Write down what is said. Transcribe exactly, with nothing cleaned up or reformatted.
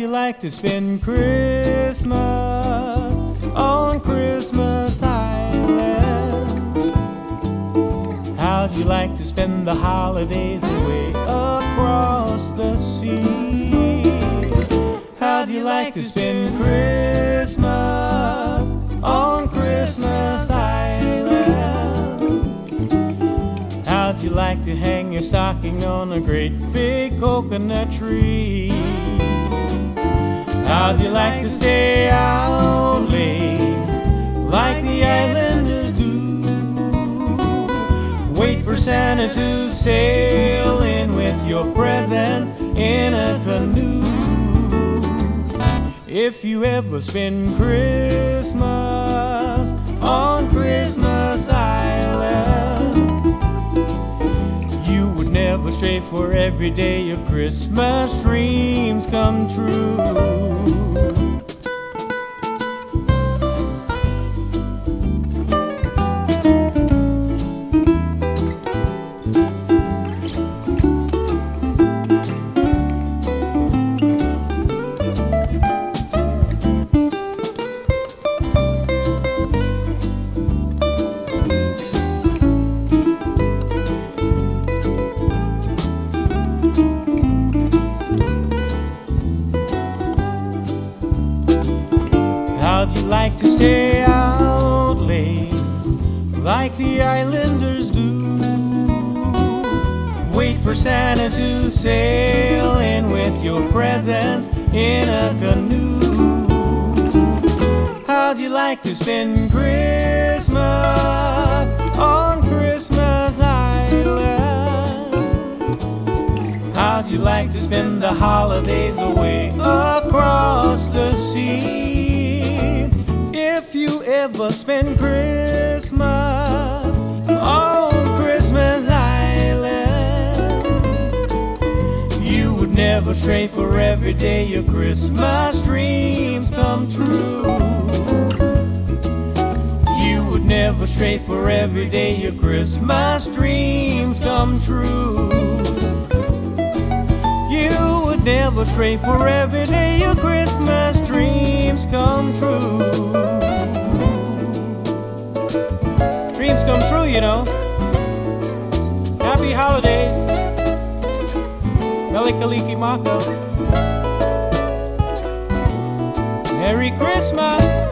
you like to spend Christmas on Christmas Island? How'd you like to spend the holidays away across the sea? How'd you like to spend Christmas on Christmas Island? How'd you like to hang your stocking on a great big coconut tree? How'd you like to stay out late like the islanders do? Wait for Santa to sail in with your presents in a canoe. If you ever spend Christmas on Christmas Island, you would never stray, for every day your Christmas dreams come true. How'd you like to stay out late like the islanders do? Wait for Santa to sail in with your presents in a canoe. How'd you like to spend Christmas on Christmas Island? How'd you like to spend the holidays away across the sea? If you ever spend Christmas on Christmas Island, you would never stray, for every day your Christmas dreams come true. You would never stray, for every day your Christmas dreams come true. You would never stray, for every day your Christmas dreams come true. Dreams come true, you know. Happy holidays. Mele Kalikimaka. Merry Christmas.